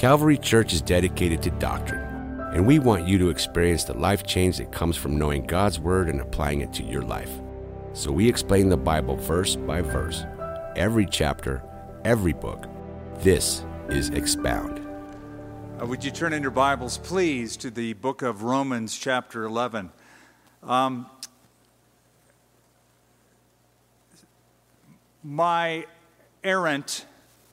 Calvary Church is dedicated to doctrine, and we want you to experience the life change that comes from knowing God's Word and applying it to your life. So we explain the Bible verse by verse, every chapter, every book. This is Expound. Would you turn in your Bibles, please, to the book of Romans, chapter 11. My errant,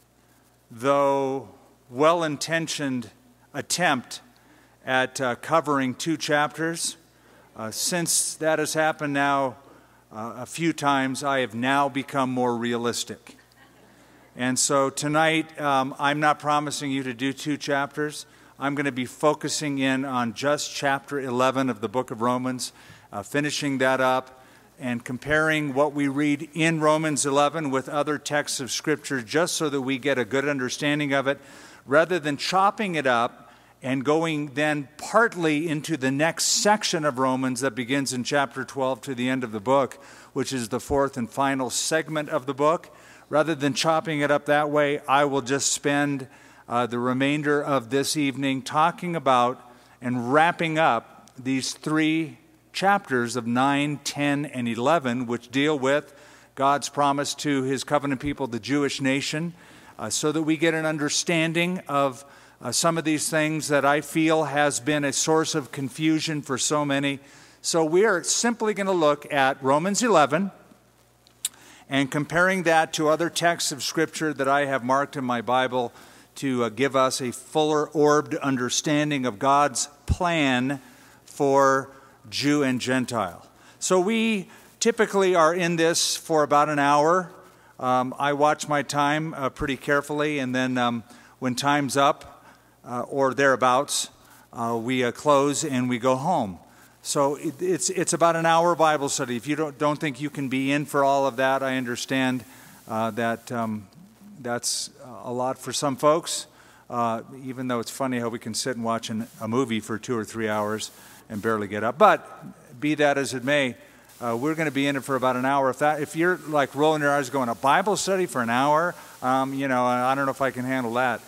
though well-intentioned attempt at covering two chapters, since that has happened now a few times, I have now become more realistic. And so tonight, I'm not promising you to do two chapters. I'm going to be focusing in on just chapter 11 of the book of Romans, finishing that up and comparing what we read in Romans 11 with other texts of Scripture, just so that we get a good understanding of it, rather than chopping it up and going then partly into the next section of Romans that begins in chapter 12 to the end of the book, which is the fourth and final segment of the book. Rather than chopping it up that way, I will just spend the remainder of this evening talking about and wrapping up these three chapters of 9, 10, and 11, which deal with God's promise to His covenant people, the Jewish nation, so that we get an understanding of some of these things that I feel has been a source of confusion for so many. So we are simply going to look at Romans 11, and comparing that to other texts of Scripture that I have marked in my Bible to give us a fuller orbed understanding of God's plan for Jew and Gentile. So we typically are in this for about an hour. I watch my time pretty carefully, and then when time's up or thereabouts, we close and we go home. So it's about an hour Bible study. If you don't think you can be in for all of that, I understand that that's a lot for some folks, even though it's funny how we can sit and watch a movie for 2 or 3 hours and barely get up. But be that as it may, we're going to be in it for about an hour. If you're like rolling your eyes going, a Bible study for an hour, I don't know if I can handle that.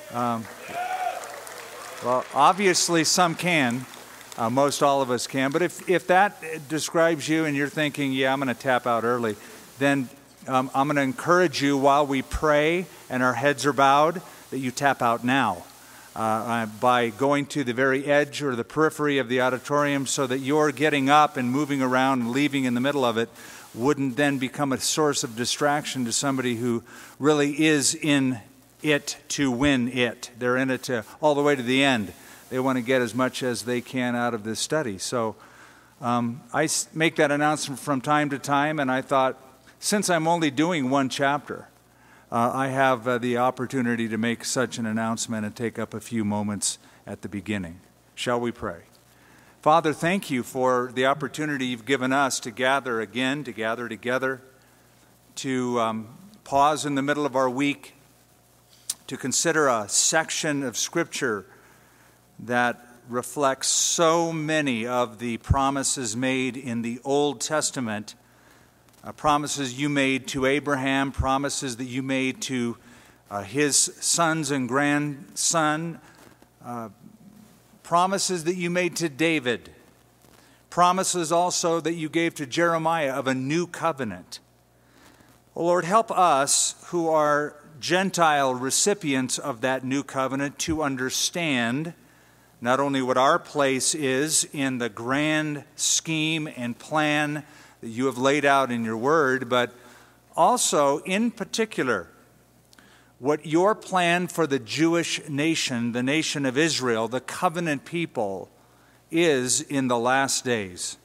Well, obviously some can. Most all of us can. But if that describes you and you're thinking, yeah, I'm going to tap out early, then I'm going to encourage you while we pray and our heads are bowed that you tap out now by going to the very edge or the periphery of the auditorium, so that your getting up and moving around and leaving in the middle of it wouldn't then become a source of distraction to somebody who really is in it to win it. They're in it all the way to the end. They want to get as much as they can out of this study. So I make that announcement from time to time, and I thought, since I'm only doing one chapter, I have the opportunity to make such an announcement and take up a few moments at the beginning. Shall we pray? Father, thank you for the opportunity you've given us to gather again, to gather together, to pause in the middle of our week, to consider a section of Scripture that reflects so many of the promises made in the Old Testament, promises you made to Abraham, promises that you made to his sons and grandson, promises that you made to David, promises also that you gave to Jeremiah of a new covenant. Oh Lord, help us who are Gentile recipients of that new covenant to understand not only what our place is in the grand scheme and plan that you have laid out in your word, but also, in particular, what your plan for the Jewish nation, the nation of Israel, the covenant people, is in the last days.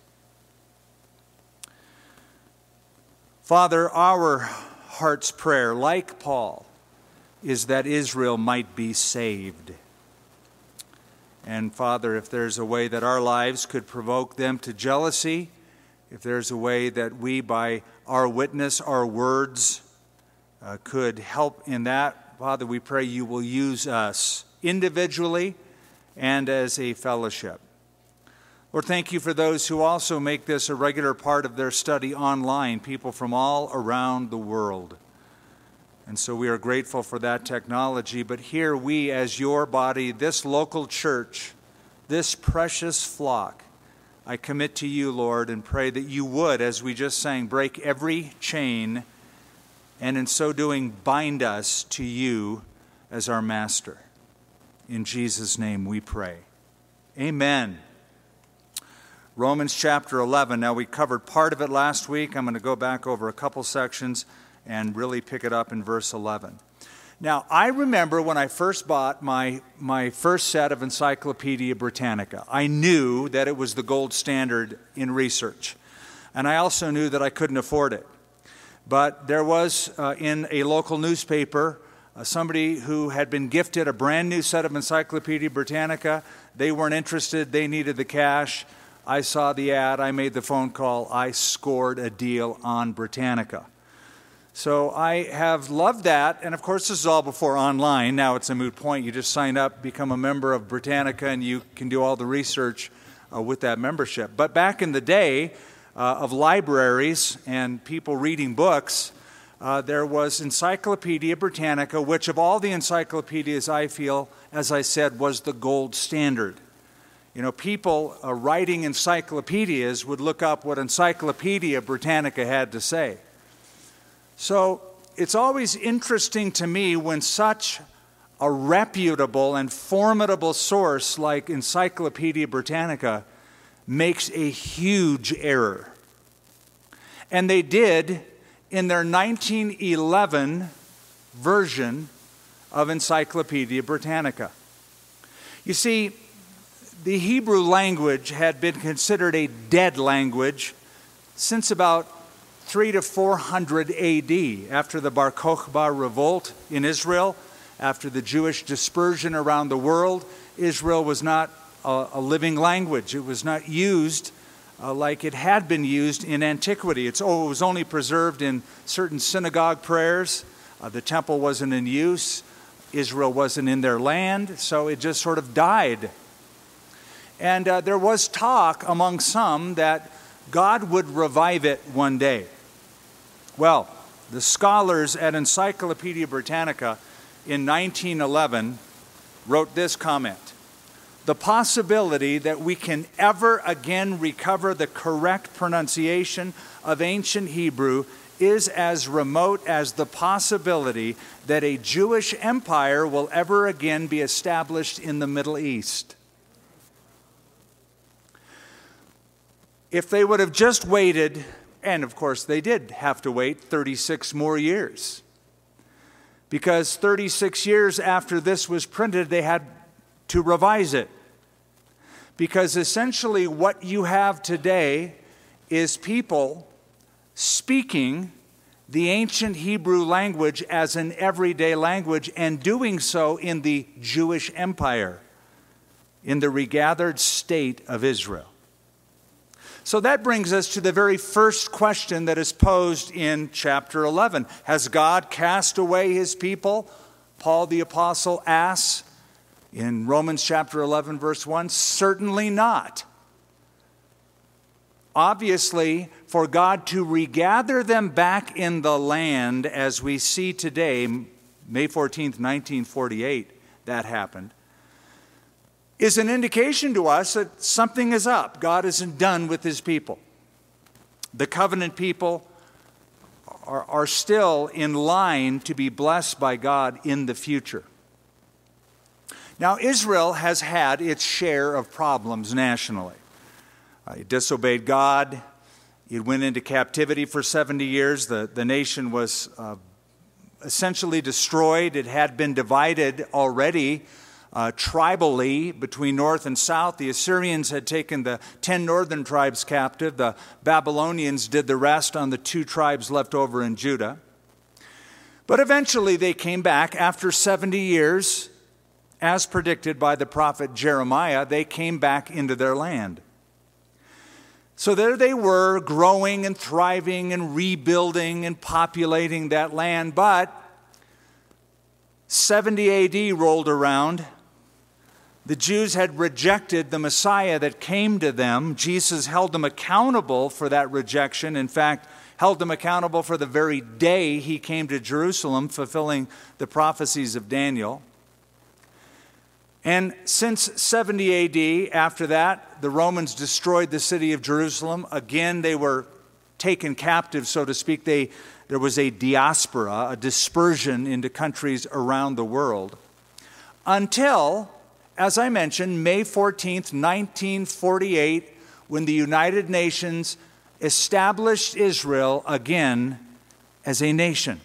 Father, our heart's prayer, like Paul, is that Israel might be saved. And Father, if there's a way that our lives could provoke them to jealousy, if there's a way that we, by our witness, our words, could help in that, Father, we pray you will use us individually and as a fellowship. Lord, thank you for those who also make this a regular part of their study online, people from all around the world. And so we are grateful for that technology. But here we, as your body, this local church, this precious flock, I commit to you, Lord, and pray that you would, as we just sang, break every chain, and in so doing, bind us to you as our master. In Jesus' name we pray. Amen. Romans chapter 11. Now, we covered part of it last week. I'm going to go back over a couple sections and really pick it up in verse 11. Now, I remember when I first bought my first set of Encyclopedia Britannica. I knew that it was the gold standard in research, and I also knew that I couldn't afford it. But there was, in a local newspaper, somebody who had been gifted a brand new set of Encyclopedia Britannica. They weren't interested. They needed the cash. I saw the ad. I made the phone call. I scored a deal on Britannica. So I have loved that. And of course, this is all before online. Now it's a moot point. You just sign up, become a member of Britannica, and you can do all the research with that membership. But back in the day of libraries and people reading books, there was Encyclopedia Britannica, which of all the encyclopedias, I feel, as I said, was the gold standard. You know, people writing encyclopedias would look up what Encyclopedia Britannica had to say. So it's always interesting to me when such a reputable and formidable source like Encyclopedia Britannica makes a huge error. And they did in their 1911 version of Encyclopedia Britannica. You see, the Hebrew language had been considered a dead language since about 300 to 400 A.D., after the Bar Kokhba revolt in Israel, after the Jewish dispersion around the world. Israel was not a living language. It was not used like it had been used in antiquity. It was only preserved in certain synagogue prayers. The temple wasn't in use. Israel wasn't in their land, so it just sort of died. And there was talk among some that God would revive it one day. Well, the scholars at Encyclopedia Britannica in 1911 wrote this comment: "The possibility that we can ever again recover the correct pronunciation of ancient Hebrew is as remote as the possibility that a Jewish empire will ever again be established in the Middle East." If they would have just waited, and of course they did have to wait 36 more years, because 36 years after this was printed, they had to revise it. Because essentially what you have today is people speaking the ancient Hebrew language as an everyday language, and doing so in the Jewish empire, in the regathered state of Israel. So that brings us to the very first question that is posed in chapter 11. Has God cast away his people? Paul the Apostle asks in Romans chapter 11, verse 1, certainly not. Obviously, for God to regather them back in the land as we see today, May 14th, 1948, that happened, is an indication to us that something is up. God isn't done with his people. The covenant people are still in line to be blessed by God in the future. Now, Israel has had its share of problems nationally. It disobeyed God. It went into captivity for 70 years. The nation was essentially destroyed. It had been divided already tribally between north and south. The Assyrians had taken the 10 northern tribes captive. The Babylonians did the rest on the 2 tribes left over in Judah. But eventually they came back after 70 years, as predicted by the prophet Jeremiah. They came back into their land. So there they were, growing and thriving and rebuilding and populating that land. But 70 A.D. rolled around. The Jews had rejected the Messiah that came to them. Jesus held them accountable for that rejection. In fact, held him accountable for the very day he came to Jerusalem, fulfilling the prophecies of Daniel. And since 70 AD, after that, the Romans destroyed the city of Jerusalem. Again, they were taken captive, so to speak. There was a diaspora, a dispersion into countries around the world. Until, as I mentioned, May 14th, 1948, when the United Nations established Israel again as a nation.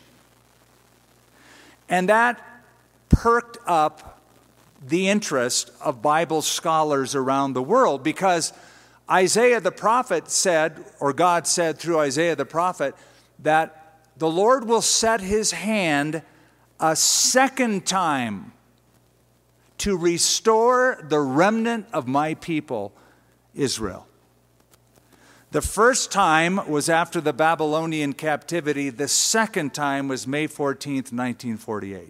And that perked up the interest of Bible scholars around the world, because Isaiah the prophet said, or God said through Isaiah the prophet, that the Lord will set his hand a second time to restore the remnant of my people, Israel. The first time was after the Babylonian captivity. The second time was May 14th, 1948.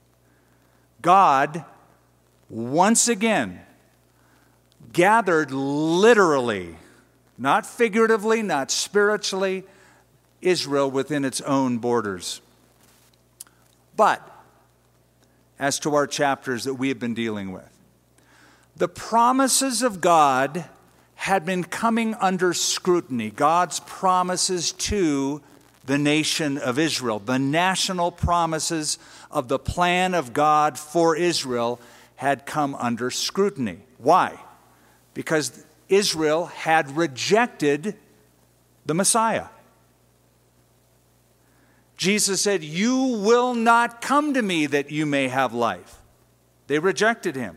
God once again gathered literally, not figuratively, not spiritually, Israel within its own borders. But as to our chapters that we have been dealing with, the promises of God had been coming under scrutiny. God's promises to the nation of Israel, the national promises of the plan of God for Israel, had come under scrutiny. Why? Because Israel had rejected the Messiah. Jesus said, "You will not come to me that you may have life." They rejected him.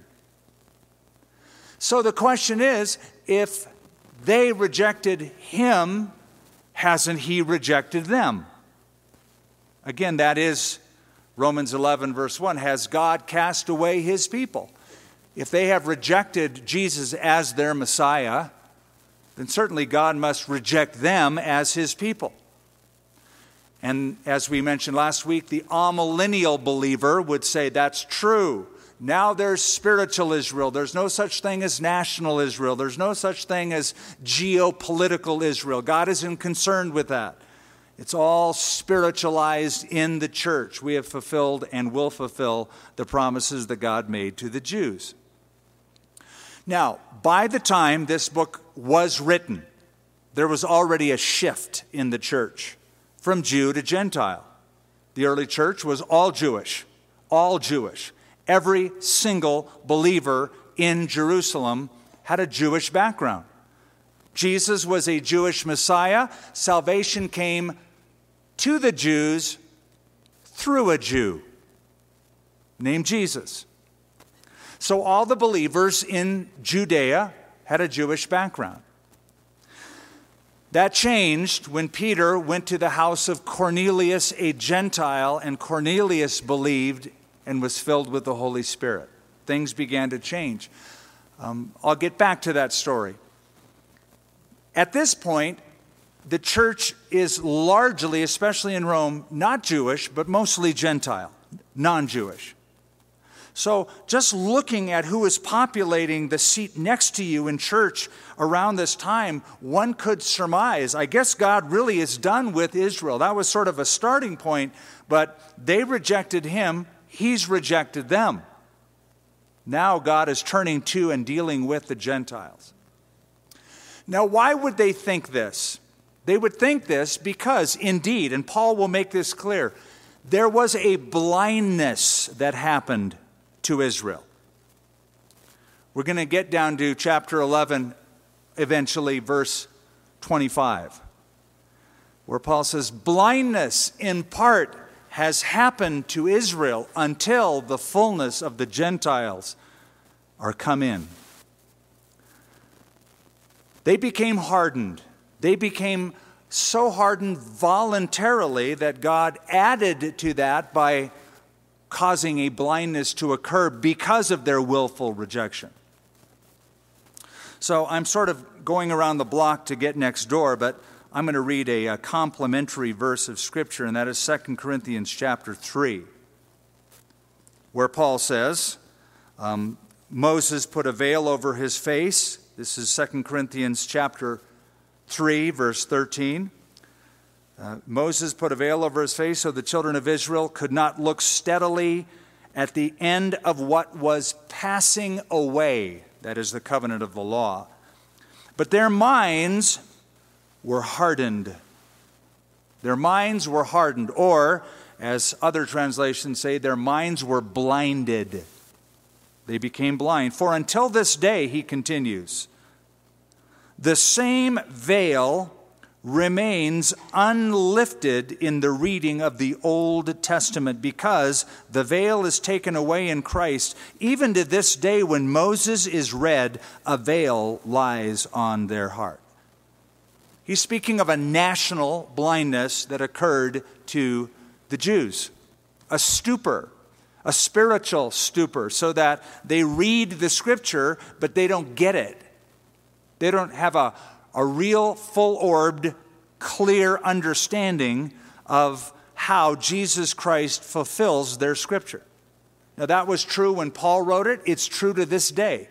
So the question is, if they rejected him, hasn't he rejected them? Again, that is Romans 11, verse 1. Has God cast away his people? If they have rejected Jesus as their Messiah, then certainly God must reject them as his people. And as we mentioned last week, the amillennial believer would say that's true. Now there's spiritual Israel. There's no such thing as national Israel. There's no such thing as geopolitical Israel. God isn't concerned with that. It's all spiritualized in the church. We have fulfilled and will fulfill the promises that God made to the Jews. Now, by the time this book was written, there was already a shift in the church from Jew to Gentile. The early church was all Jewish, all Jewish. Every single believer in Jerusalem had a Jewish background. Jesus was a Jewish Messiah. Salvation came to the Jews through a Jew named Jesus. So all the believers in Judea had a Jewish background. That changed when Peter went to the house of Cornelius, a Gentile, and Cornelius believed and was filled with the Holy Spirit. Things began to change. I'll get back to that story. At this point, the church is largely, especially in Rome, not Jewish, but mostly Gentile, non-Jewish. So just looking at who is populating the seat next to you in church around this time, one could surmise, I guess God really is done with Israel. That was sort of a starting point, but they rejected him. He's rejected them. Now God is turning to and dealing with the Gentiles. Now, why would they think this? They would think this because, indeed, and Paul will make this clear, there was a blindness that happened to Israel. We're going to get down to chapter 11, eventually verse 25, where Paul says, blindness in part has happened to Israel until the fullness of the Gentiles are come in. They became hardened. They became so hardened voluntarily that God added to that by causing a blindness to occur because of their willful rejection. So I'm sort of going around the block to get next door, but I'm going to read a complementary verse of Scripture, and that is 2 Corinthians chapter 3, where Paul says, Moses put a veil over his face. This is 2 Corinthians chapter 3, verse 13. Moses put a veil over his face so the children of Israel could not look steadily at the end of what was passing away, that is the covenant of the law. But their minds were hardened. Their minds were hardened, or, as other translations say, their minds were blinded. They became blind. For until this day, he continues, the same veil remains unlifted in the reading of the Old Testament because the veil is taken away in Christ. Even to this day, when Moses is read, a veil lies on their heart. He's speaking of a national blindness that occurred to the Jews, a stupor, a spiritual stupor, so that they read the Scripture, but they don't get it. They don't have a real, full-orbed, clear understanding of how Jesus Christ fulfills their Scripture. Now, that was true when Paul wrote it. It's true to this day.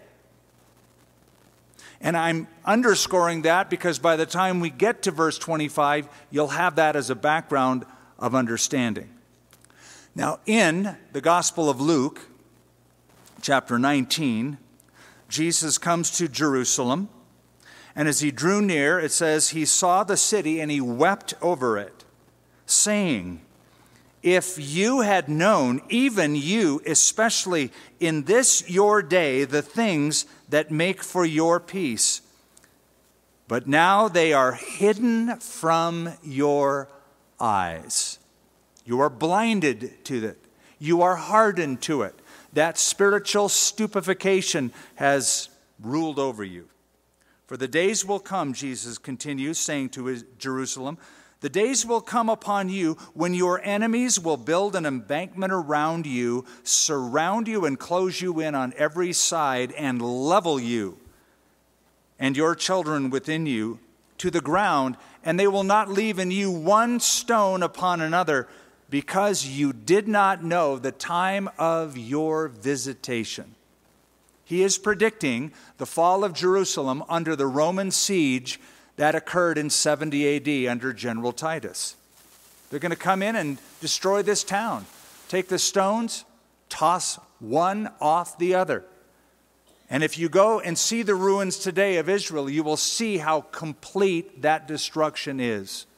And I'm underscoring that because by the time we get to verse 25, you'll have that as a background of understanding. Now, in the Gospel of Luke, chapter 19, Jesus comes to Jerusalem. And as he drew near, it says, he saw the city and he wept over it, saying, if you had known, even you, especially in this your day, the things that make for your peace, but now they are hidden from your eyes. You are blinded to it. You are hardened to it. That spiritual stupefaction has ruled over you. For the days will come, Jesus continues, saying to Jerusalem, the days will come upon you when your enemies will build an embankment around you, surround you and close you in on every side, and level you and your children within you to the ground, and they will not leave in you one stone upon another, because you did not know the time of your visitation. He is predicting the fall of Jerusalem under the Roman siege that occurred in 70 AD under General Titus. They're going to come in and destroy this town, take the stones, toss one off the other. And if you go and see the ruins today of Israel, you will see how complete that destruction is.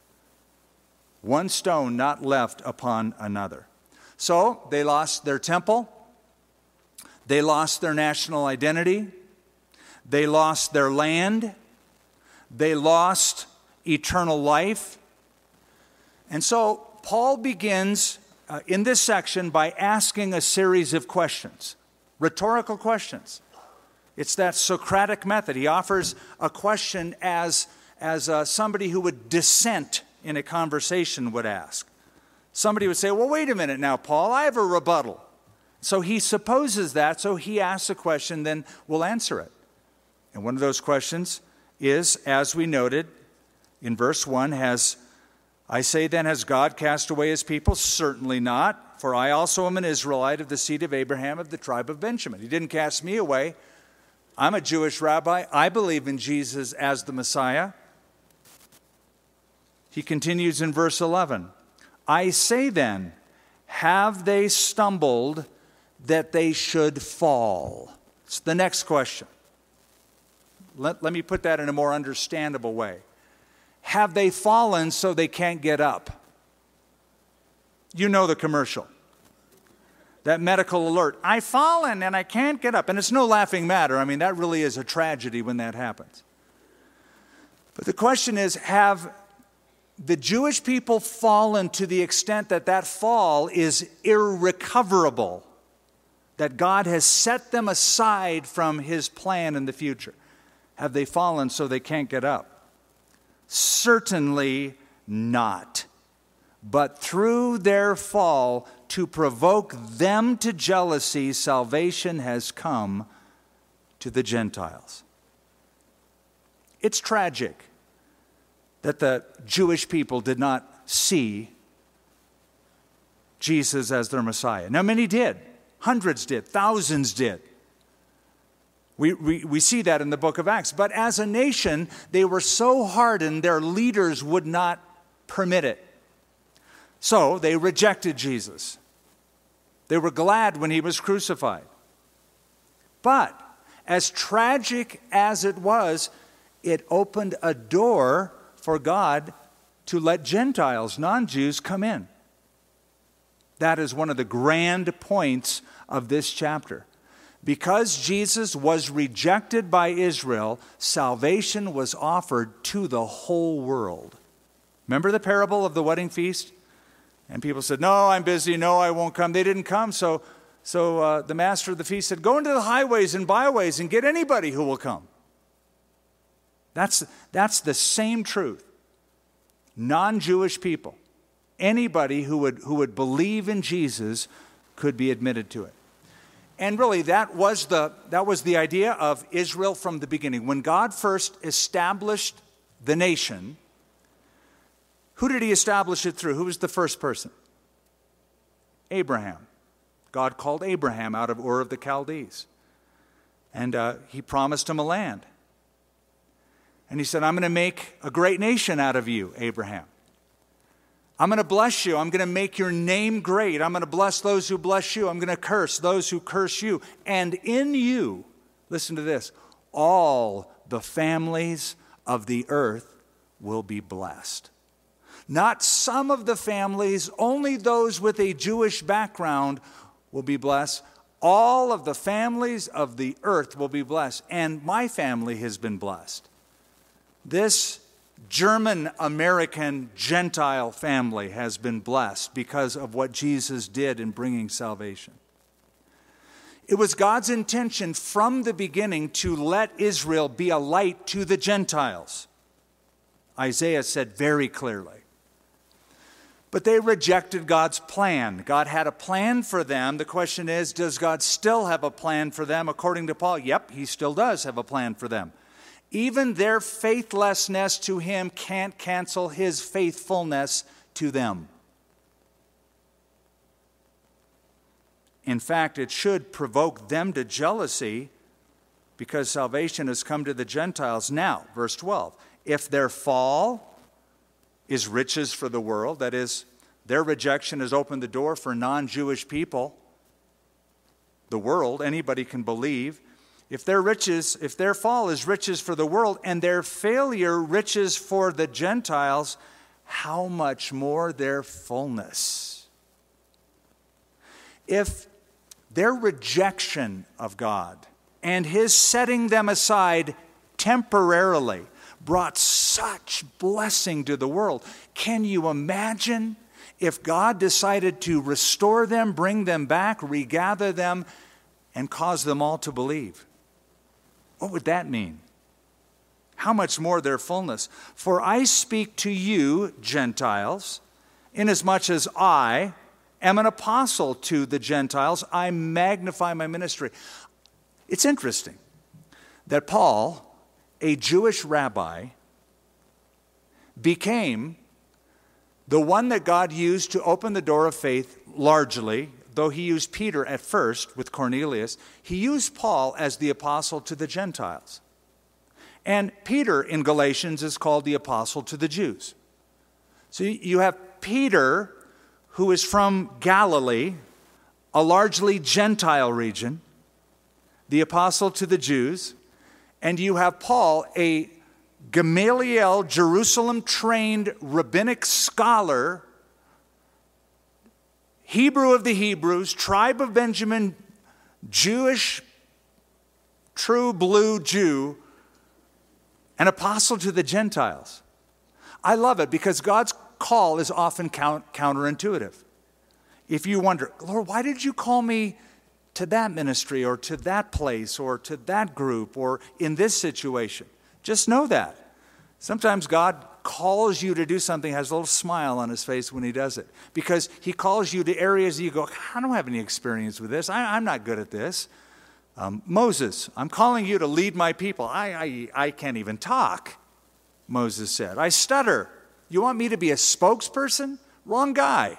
One stone not left upon another. So they lost their temple. They lost their national identity. They lost their land. They lost eternal life. And so Paul begins in this section by asking a series of questions, rhetorical questions. It's that Socratic method. He offers a question as somebody who would dissent in a conversation would ask. Somebody would say, well, wait a minute now, Paul, I have a rebuttal. So he supposes that, so he asks a question, then we'll answer it. And one of those questions is, as we noted in verse 1, I say then, has God cast away his people? Certainly not, for I also am an Israelite of the seed of Abraham of the tribe of Benjamin. He didn't cast me away. I'm a Jewish rabbi. I believe in Jesus as the Messiah. He continues in verse 11. I say then, have they stumbled that they should fall? It's the next question. Let me put that in a more understandable way. Have they fallen so they can't get up? You know the commercial. That medical alert. I've fallen and I can't get up. And it's no laughing matter. I mean, that really is a tragedy when that happens. But the question is, have the Jewish people fallen to the extent that that fall is irrecoverable? That God has set them aside from his plan in the future? Have they fallen so they can't get up? Certainly not. But through their fall, to provoke them to jealousy, salvation has come to the Gentiles. It's tragic that the Jewish people did not see Jesus as their Messiah. Now, many did. Hundreds did. Thousands did. We see that in the book of Acts. But as a nation, they were so hardened, their leaders would not permit it. So they rejected Jesus. They were glad when he was crucified. But as tragic as it was, it opened a door for God to let Gentiles, non-Jews, come in. That is one of the grand points of this chapter. Because Jesus was rejected by Israel, salvation was offered to the whole world. Remember the parable of the wedding feast? And people said, no, I'm busy, no, I won't come. They didn't come, so the master of the feast said, go into the highways and byways and get anybody who will come. That's the same truth. Non-Jewish people, anybody who would believe in Jesus could be admitted to it. And really, that was the idea of Israel from the beginning. When God first established the nation, who did he establish it through? Who was the first person? Abraham. God called Abraham out of Ur of the Chaldees. And he promised him a land. And he said, I'm going to make a great nation out of you, Abraham. I'm going to bless you. I'm going to make your name great. I'm going to bless those who bless you. I'm going to curse those who curse you. And in you, listen to this, all the families of the earth will be blessed. Not some of the families, only those with a Jewish background will be blessed. All of the families of the earth will be blessed. And my family has been blessed. This German-American Gentile family has been blessed because of what Jesus did in bringing salvation. It was God's intention from the beginning to let Israel be a light to the Gentiles. Isaiah said very clearly. But they rejected God's plan. God had a plan for them. The question is, does God still have a plan for them? According to Paul, yep, he still does have a plan for them. Even their faithlessness to him can't cancel his faithfulness to them. In fact, it should provoke them to jealousy because salvation has come to the Gentiles. Now, verse 12, if their fall is riches for the world, that is, their rejection has opened the door for non-Jewish people, the world, anybody can believe. If their fall is riches for the world and their failure riches for the Gentiles, how much more their fullness? If their rejection of God and his setting them aside temporarily brought such blessing to the world, can you imagine if God decided to restore them, bring them back, regather them, and cause them all to believe? What would that mean? How much more their fullness? For I speak to you, Gentiles, inasmuch as I am an apostle to the Gentiles, I magnify my ministry. It's interesting that Paul, a Jewish rabbi, became the one that God used to open the door of faith largely. Though he used Peter at first with Cornelius, he used Paul as the apostle to the Gentiles. And Peter in Galatians is called the apostle to the Jews. So you have Peter, who is from Galilee, a largely Gentile region, the apostle to the Jews, and you have Paul, a Gamaliel, Jerusalem-trained rabbinic scholar, Hebrew of the Hebrews, tribe of Benjamin, Jewish, true blue Jew, an apostle to the Gentiles. I love it because God's call is often counterintuitive. If you wonder, Lord, why did you call me to that ministry or to that place or to that group or in this situation? Just know that. Sometimes God calls you to do something, has a little smile on his face when he does it. Because he calls you to areas that you go, I don't have any experience with this. I'm not good at this. Moses, I'm calling you to lead my people. I can't even talk, Moses said. I stutter. You want me to be a spokesperson? Wrong guy.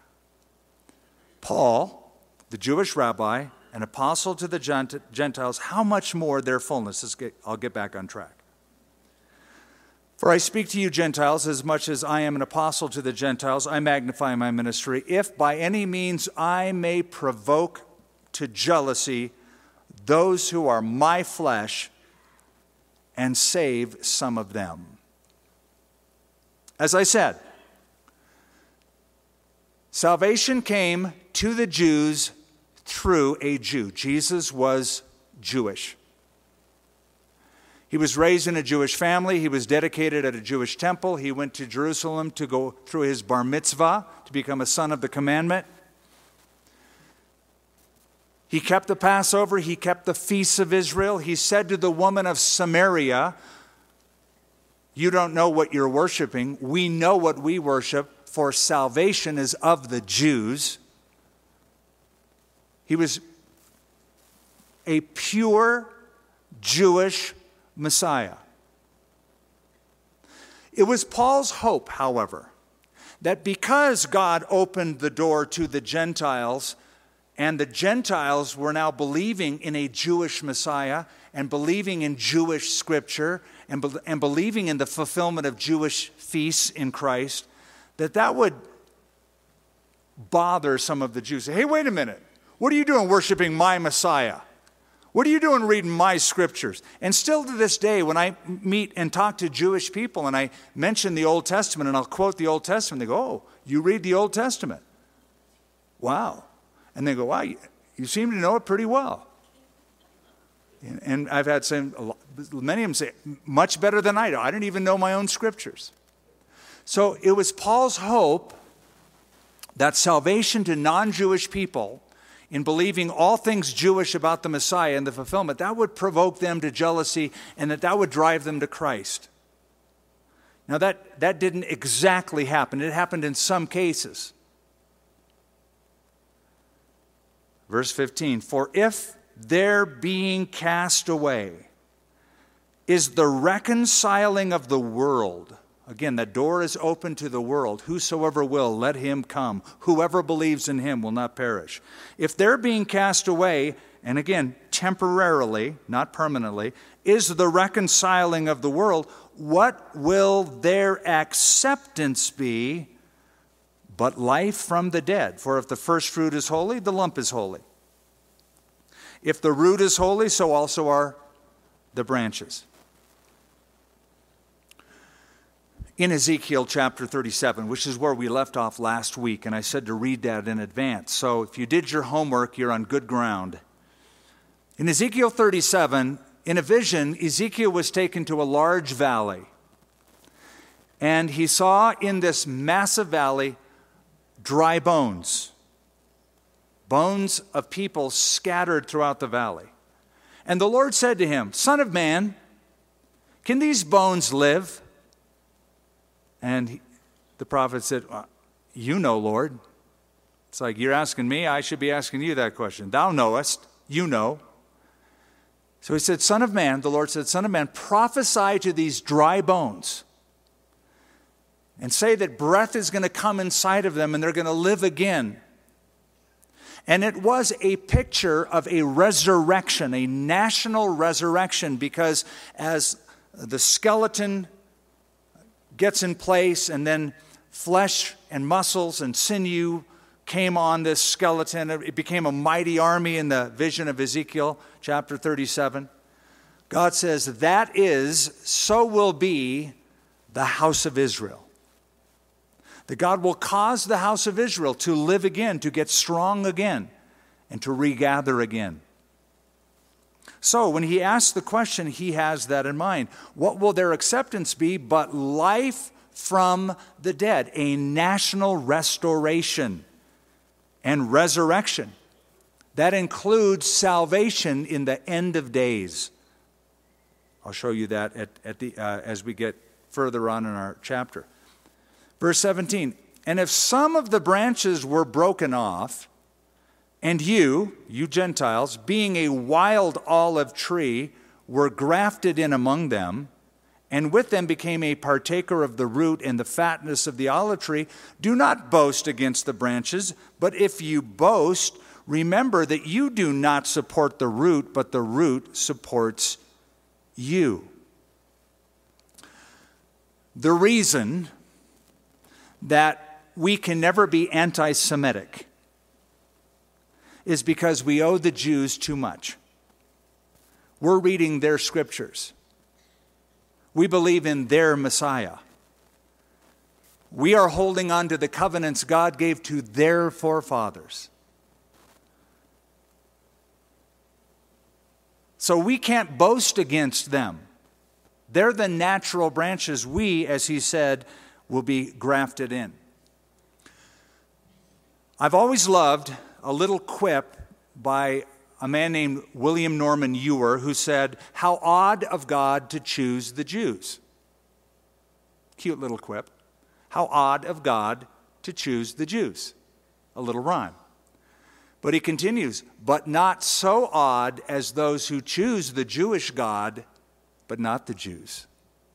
Paul, the Jewish rabbi, an apostle to the Gentiles, how much more their fullness? I'll get back on track. For I speak to you Gentiles, as much as I am an apostle to the Gentiles, I magnify my ministry, if by any means I may provoke to jealousy those who are my flesh and save some of them. As I said, salvation came to the Jews through a Jew. Jesus was Jewish. He was raised in a Jewish family. He was dedicated at a Jewish temple. He went to Jerusalem to go through his bar mitzvah to become a son of the commandment. He kept the Passover. He kept the feasts of Israel. He said to the woman of Samaria, "You don't know what you're worshiping. We know what we worship, for salvation is of the Jews." He was a pure Jewish Messiah. It was Paul's hope, however, that because God opened the door to the Gentiles, and the Gentiles were now believing in a Jewish Messiah and believing in Jewish scripture and believing in the fulfillment of Jewish feasts in Christ, that would bother some of the Jews. Hey, wait a minute. What are you doing worshiping my Messiah? What are you doing reading my scriptures? And still to this day, when I meet and talk to Jewish people and I mention the Old Testament and I'll quote the Old Testament, they go, "Oh, you read the Old Testament? Wow." And they go, "Wow, you seem to know it pretty well." And I've had many of them say, "Much better than I do. I didn't even know my own scriptures." So it was Paul's hope that salvation to non-Jewish people, in believing all things Jewish about the Messiah and the fulfillment, that would provoke them to jealousy and that would drive them to Christ. Now that didn't exactly happen. It happened in some cases. Verse 15, "For if their being cast away is the reconciling of the world," again, the door is open to the world. "Whosoever will, let him come. Whoever believes in him will not perish." If they're being cast away, and again, temporarily, not permanently, is the reconciling of the world, what will their acceptance be but life from the dead? For if the first fruit is holy, the lump is holy. If the root is holy, so also are the branches. In Ezekiel chapter 37, which is where we left off last week, and I said to read that in advance. So if you did your homework, you're on good ground. In Ezekiel 37, in a vision, Ezekiel was taken to a large valley. And he saw in this massive valley dry bones. Bones of people scattered throughout the valley. And the Lord said to him, "Son of man, can these bones live?" And the prophet said, "You know, Lord." It's like, you're asking me, I should be asking you that question. Thou knowest, you know. So he said, "Son of man," the Lord said, "Son of man, prophesy to these dry bones and say that breath is going to come inside of them and they're going to live again." And it was a picture of a resurrection, a national resurrection, because as the skeleton gets in place and then flesh and muscles and sinew came on this skeleton, it became a mighty army in the vision of Ezekiel chapter 37. God says, that is, so will be the house of Israel. That God will cause the house of Israel to live again, to get strong again, and to regather again. So when he asks the question, he has that in mind. What will their acceptance be but life from the dead? A national restoration and resurrection. That includes salvation in the end of days. I'll show you that as we get further on in our chapter. Verse 17, "And if some of the branches were broken off, and you Gentiles, being a wild olive tree, were grafted in among them, and with them became a partaker of the root and the fatness of the olive tree, do not boast against the branches, but if you boast, remember that you do not support the root, but the root supports you." the reason that we can never be anti-Semitic is because we owe the Jews too much. We're reading their scriptures. We believe in their Messiah. We are holding on to the covenants God gave to their forefathers. So we can't boast against them. They're the natural branches. We, as he said, will be grafted in. I've always loved a little quip by a man named William Norman Ewer, who said, "How odd of God to choose the Jews." Cute little quip. How odd of God to choose the Jews. A little rhyme. But he continues, "But not so odd as those who choose the Jewish God, but not the Jews."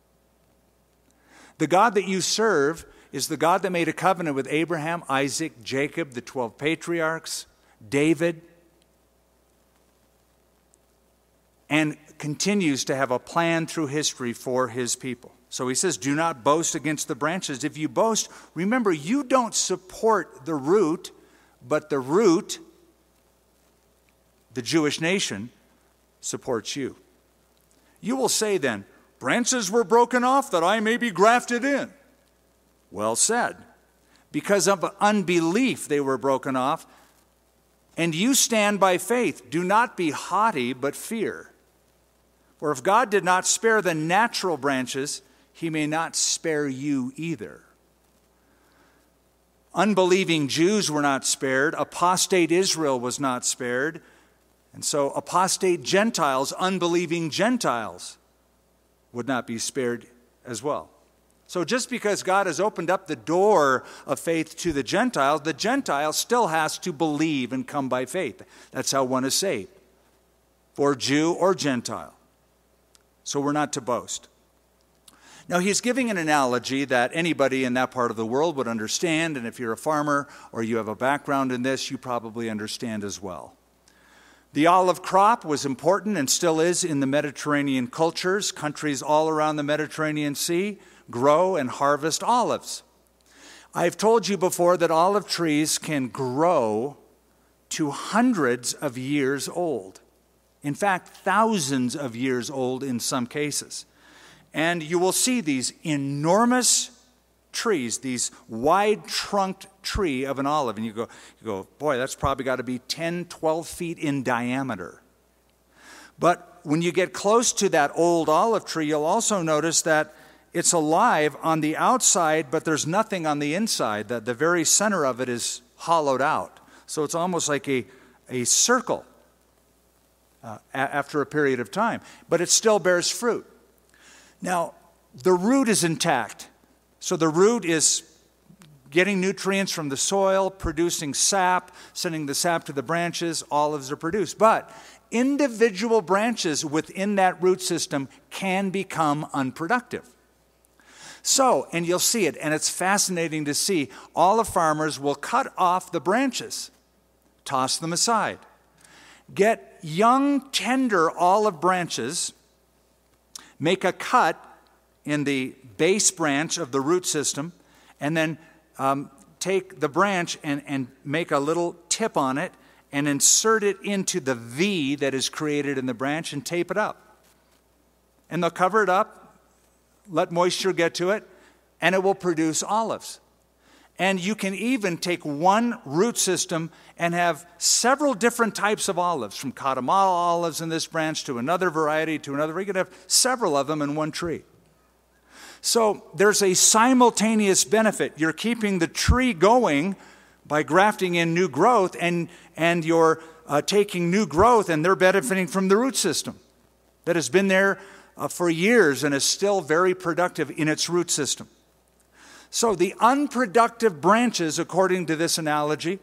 The God that you serve is the God that made a covenant with Abraham, Isaac, Jacob, the 12 patriarchs, David, and continues to have a plan through history for his people. So he says, do not boast against the branches. If you boast, remember, you don't support the root, but the root, the Jewish nation, supports you. You will say then, branches were broken off that I may be grafted in. Well said. Because of unbelief they were broken off, and you stand by faith. Do not be haughty, but fear. For if God did not spare the natural branches, he may not spare you either. Unbelieving Jews were not spared. Apostate Israel was not spared. And so apostate Gentiles, unbelieving Gentiles, would not be spared as well. So just because God has opened up the door of faith to the Gentile still has to believe and come by faith. That's how one is saved, for Jew or Gentile. So we're not to boast. Now he's giving an analogy that anybody in that part of the world would understand, and if you're a farmer or you have a background in this, you probably understand as well. The olive crop was important and still is in the Mediterranean cultures. Countries all around the Mediterranean Sea grow and harvest olives. I've told you before that olive trees can grow to hundreds of years old. In fact, thousands of years old in some cases. And you will see these enormous trees, these wide-trunked tree of an olive. And you go, boy, that's probably got to be 10, 12 feet in diameter. But when you get close to that old olive tree, you'll also notice that it's alive on the outside, but there's nothing on the inside. That the very center of it is hollowed out. So it's almost like a circle after a period of time. But it still bears fruit. Now, the root is intact. So the root is getting nutrients from the soil, producing sap, sending the sap to the branches. Olives are produced. But individual branches within that root system can become unproductive. So, and you'll see it, and it's fascinating to see, olive farmers will cut off the branches, toss them aside, get young, tender olive branches, make a cut in the base branch of the root system, and then take the branch and make a little tip on it and insert it into the V that is created in the branch and tape it up. And they'll cover it up, let moisture get to it, and it will produce olives. And you can even take one root system and have several different types of olives, from Katamala olives in this branch to another variety to another. You could have several of them in one tree. So there's a simultaneous benefit. You're keeping the tree going by grafting in new growth, and you're taking new growth, and they're benefiting from the root system that has been there for years and is still very productive in its root system. So the unproductive branches, according to this analogy,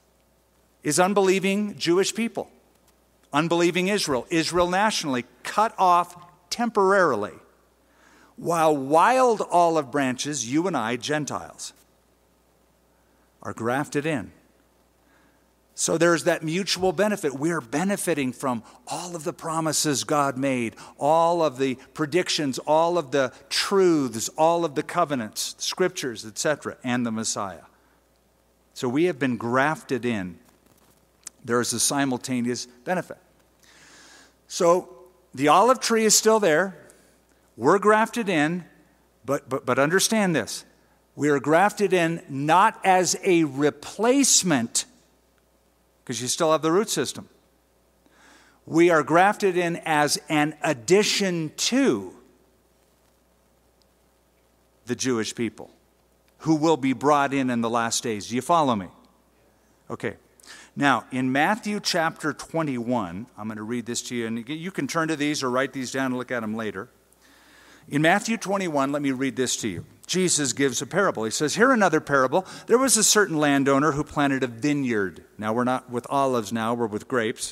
is unbelieving Jewish people, unbelieving Israel, Israel nationally, cut off temporarily, while wild olive branches, you and I, Gentiles, are grafted in. So there's that mutual benefit. We're benefiting from all of the promises God made, all of the predictions, all of the truths, all of the covenants, scriptures, etc., and the Messiah. So we have been grafted in. There is a simultaneous benefit. So the olive tree is still there. We're grafted in, but understand this. We are grafted in not as a replacement, because you still have the root system. We are grafted in as an addition to the Jewish people who will be brought in the last days. Do you follow me? Okay. Now, in Matthew chapter 21, I'm going to read this to you, and you can turn to these or write these down and look at them later. In Matthew 21, let me read this to you. Jesus gives a parable. He says, "Here another parable. There was a certain landowner who planted a vineyard." Now, we're not with olives now, we're with grapes.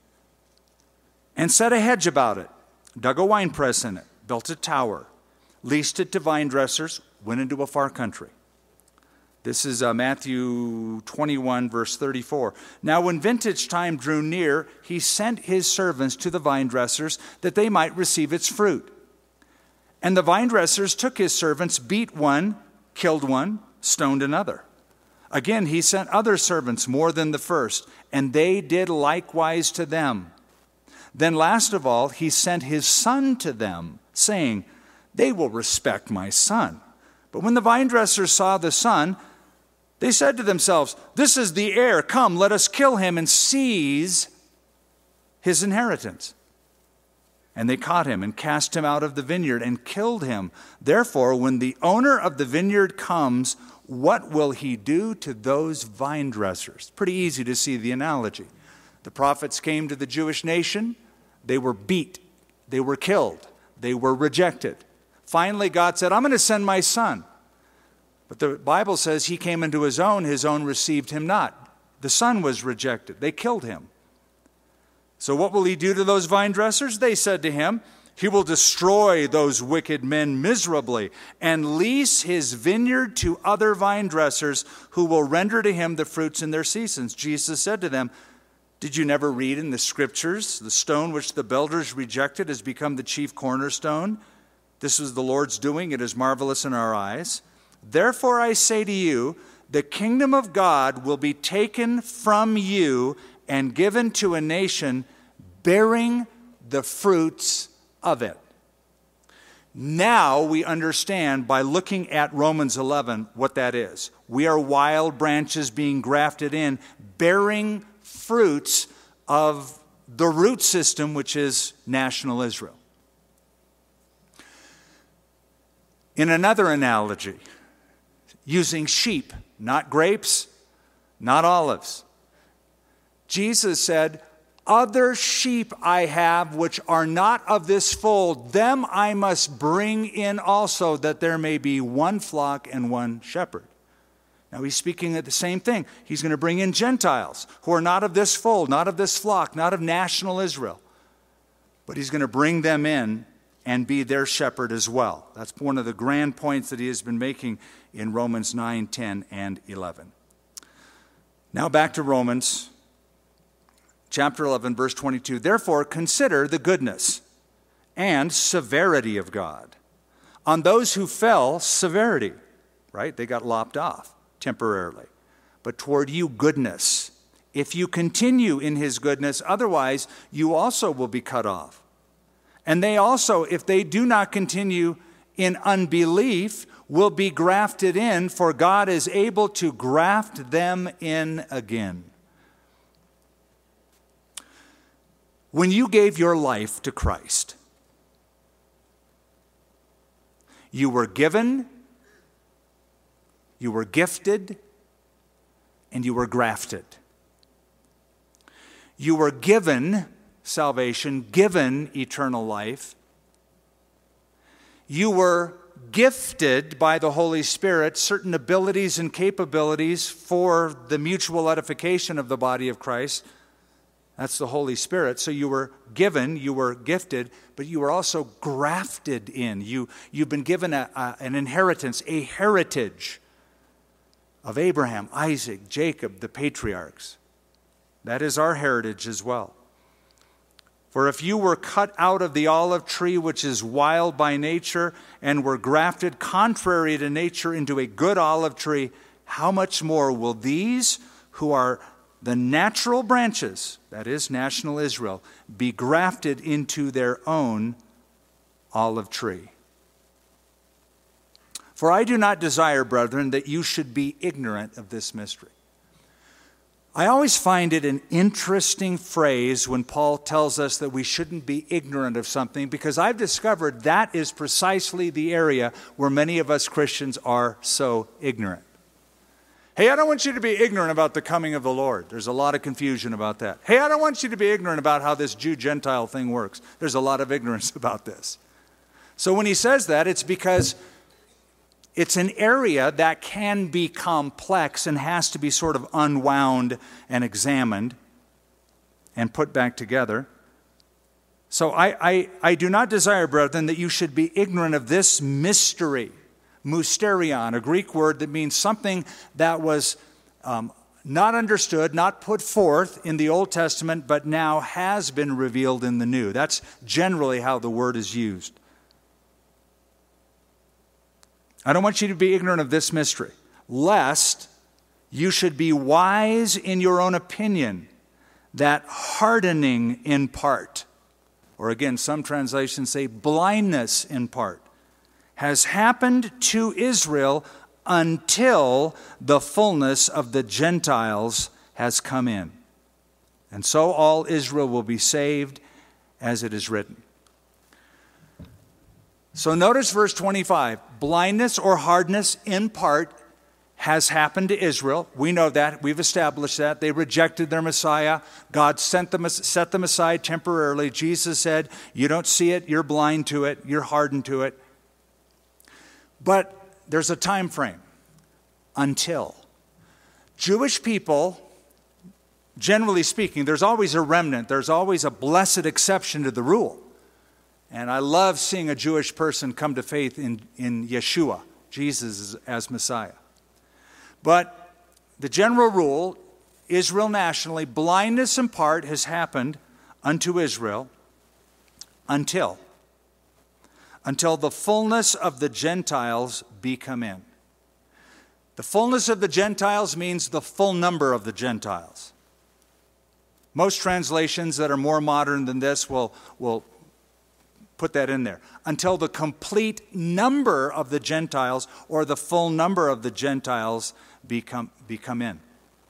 "And set a hedge about it, dug a winepress in it, built a tower, leased it to vine dressers, went into a far country." This is Matthew 21, verse 34. "Now when vintage time drew near, he sent his servants to the vine dressers that they might receive its fruit. And the vine dressers took his servants, beat one, killed one, stoned another. Again he sent other servants more than the first, and they did likewise to them. Then last of all he sent his son to them, saying, 'They will respect my son.' But when the vine dressers saw the son, they said to themselves, 'This is the heir. Come, let us kill him and seize his inheritance.' And they caught him and cast him out of the vineyard and killed him. Therefore, when the owner of the vineyard comes, what will he do to those vine dressers?" Pretty easy to see the analogy. The prophets came to the Jewish nation. They were beat. They were killed. They were rejected. Finally, God said, "I'm going to send my son." But the Bible says he came into his own received him not. The son was rejected. They killed him. So what will he do to those vine dressers? They said to him, "He will destroy those wicked men miserably and lease his vineyard to other vine dressers who will render to him the fruits in their seasons." Jesus said to them, "Did you never read in the scriptures, the stone which the builders rejected has become the chief cornerstone? This was the Lord's doing. It is marvelous in our eyes. Therefore I say to you, the kingdom of God will be taken from you and given to a nation bearing the fruits of it." Now we understand by looking at Romans 11 what that is. We are wild branches being grafted in, bearing fruits of the root system, which is national Israel. In another analogy, using sheep, not grapes, not olives, Jesus said, "Other sheep I have which are not of this fold, them I must bring in also, that there may be one flock and one shepherd." Now he's speaking of the same thing. He's going to bring in Gentiles who are not of this fold, not of this flock, not of national Israel. But he's going to bring them in and be their shepherd as well. That's one of the grand points that he has been making in Romans 9, 10, and 11. Now back to Romans chapter 11, verse 22. "Therefore consider the goodness and severity of God. On those who fell, severity," right? They got lopped off temporarily. "But toward you, goodness. If you continue in his goodness, otherwise you also will be cut off. And they also, if they do not continue in unbelief, will be grafted in, for God is able to graft them in again." When you gave your life to Christ, you were given, you were gifted, and you were grafted. You were given salvation, given eternal life. You were gifted by the Holy Spirit certain abilities and capabilities for the mutual edification of the body of Christ. That's the Holy Spirit. So you were given, you were gifted, but you were also grafted in. You've been given an inheritance, a heritage of Abraham, Isaac, Jacob, the patriarchs. That is our heritage as well. For if you were cut out of the olive tree, which is wild by nature, and were grafted contrary to nature into a good olive tree, how much more will these who are the natural branches, that is, national Israel, be grafted into their own olive tree? For I do not desire, brethren, that you should be ignorant of this mystery. I always find it an interesting phrase when Paul tells us that we shouldn't be ignorant of something, because I've discovered that is precisely the area where many of us Christians are so ignorant. Hey, I don't want you to be ignorant about the coming of the Lord. There's a lot of confusion about that. Hey, I don't want you to be ignorant about how this Jew-Gentile thing works. There's a lot of ignorance about this. So when he says that, it's because it's an area that can be complex and has to be sort of unwound and examined and put back together. So I do not desire, brethren, that you should be ignorant of this mystery. Mysterion, a Greek word that means something that was not understood, not put forth in the Old Testament, but now has been revealed in the New. That's generally how the word is used. I don't want you to be ignorant of this mystery, lest you should be wise in your own opinion, that hardening in part, or again, some translations say blindness in part, has happened to Israel until the fullness of the Gentiles has come in. And so all Israel will be saved, as it is written. So notice verse 25. Blindness or hardness in part has happened to Israel. We know that. We've established that. They rejected their Messiah. God set them aside temporarily. Jesus said, you don't see it, you're blind to it, you're hardened to it. But there's a time frame. Until. Jewish people, generally speaking, there's always a remnant. There's always a blessed exception to the rule. And I love seeing a Jewish person come to faith in Yeshua, Jesus as Messiah. But the general rule, Israel nationally, blindness in part has happened unto Israel until the fullness of the Gentiles be come in. The fullness of the Gentiles means the full number of the Gentiles. Most translations that are more modern than this will put that in there. Until the complete number of the Gentiles, or the full number of the Gentiles, become in.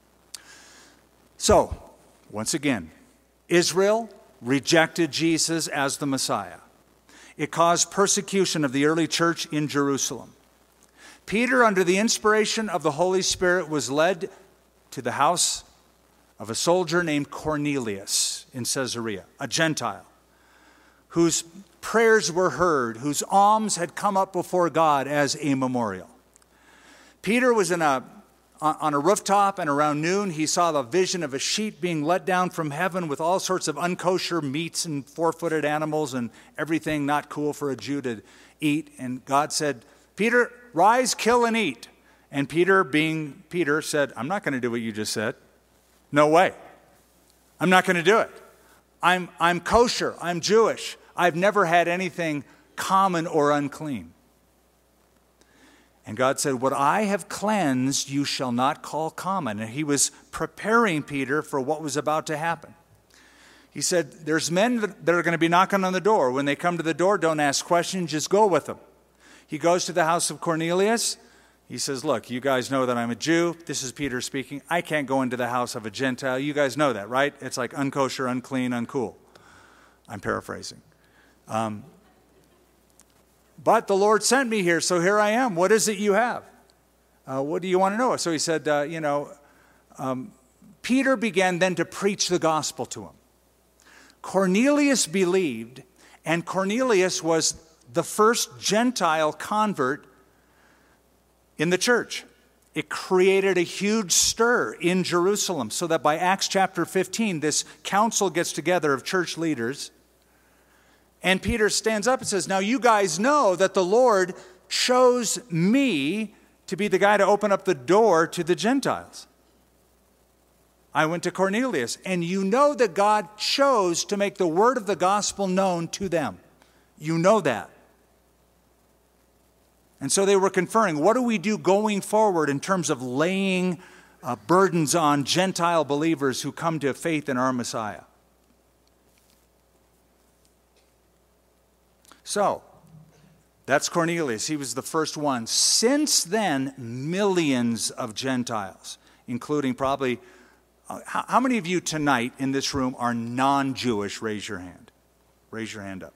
So, once again, Israel rejected Jesus as the Messiah. It caused persecution of the early church in Jerusalem. Peter, under the inspiration of the Holy Spirit, was led to the house of a soldier named Cornelius in Caesarea, a Gentile, whose prayers were heard, whose alms had come up before God as a memorial. Peter was on a rooftop, and around noon he saw the vision of a sheet being let down from heaven with all sorts of unkosher meats and four-footed animals and everything not cool for a Jew to eat. And God said, Peter, rise, kill, and eat. And Peter, being Peter, said, I'm not going to do what you just said. No way. I'm not going to do it. I'm kosher. I'm Jewish. I've never had anything common or unclean. And God said, what I have cleansed, you shall not call common. And he was preparing Peter for what was about to happen. He said, there's men that are going to be knocking on the door. When they come to the door, don't ask questions, just go with them. He goes to the house of Cornelius. He says, look, you guys know that I'm a Jew. This is Peter speaking. I can't go into the house of a Gentile. You guys know that, right? It's like unkosher, unclean, uncool. I'm paraphrasing. But the Lord sent me here, so here I am. What is it you have? What do you want to know? So he said, Peter began then to preach the gospel to him. Cornelius believed, and Cornelius was the first Gentile convert in the church. It created a huge stir in Jerusalem, so that by Acts chapter 15, this council gets together of church leaders. And Peter stands up and says, now you guys know that the Lord chose me to be the guy to open up the door to the Gentiles. I went to Cornelius. And you know that God chose to make the word of the gospel known to them. You know that. And so they were conferring, what do we do going forward in terms of laying burdens on Gentile believers who come to faith in our Messiah? So, that's Cornelius. He was the first one. Since then, millions of Gentiles, including probably, how many of you tonight in this room are non-Jewish? Raise your hand. Raise your hand up.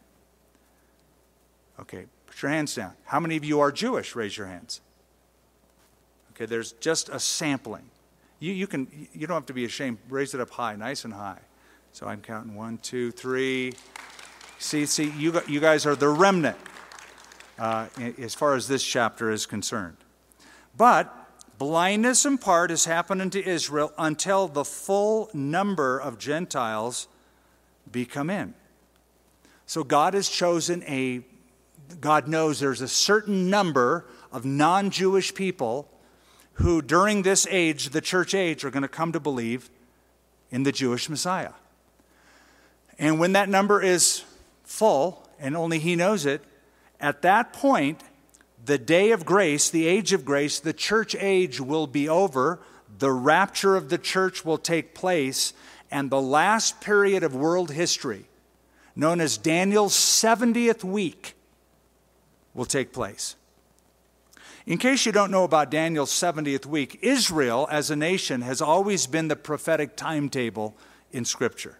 Okay, put your hands down. How many of you are Jewish? Raise your hands. Okay, there's just a sampling. You don't have to be ashamed. Raise it up high, nice and high. So I'm counting 1, 2, 3. See, you guys are the remnant as far as this chapter is concerned. But blindness in part has happened unto Israel until the full number of Gentiles be come in. So God has chosen God knows there's a certain number of non-Jewish people who during this age, the church age, are going to come to believe in the Jewish Messiah. And when that number is full, and only He knows it, at that point, the day of grace, the age of grace, the church age will be over, the rapture of the church will take place, and the last period of world history, known as Daniel's 70th week, will take place. In case you don't know about Daniel's 70th week, Israel as a nation has always been the prophetic timetable in Scripture.